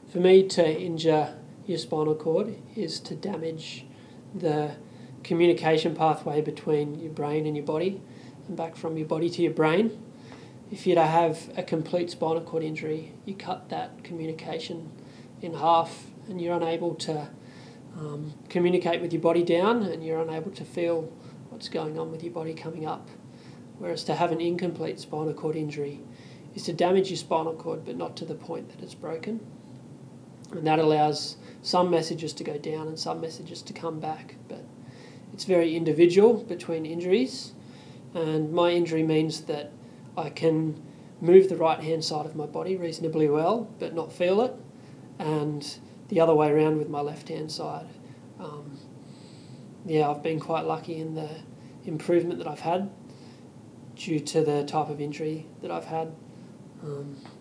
For me, to injure your spinal cord is to damage the communication pathway between your brain and your body and back from your body to your brain. If you to have a complete spinal cord injury, you cut that communication in half and you're unable to communicate with your body down, and you're unable to feel what's going on with your body coming up. Whereas to have an incomplete spinal cord injury is to damage your spinal cord but not to the point that it's broken. And that allows some messages to go down and some messages to come back. But it's very individual between injuries, and my injury means that I can move the right hand side of my body reasonably well but not feel it, and the other way around with my left hand side. I've been quite lucky in the improvement that I've had due to the type of injury that I've had.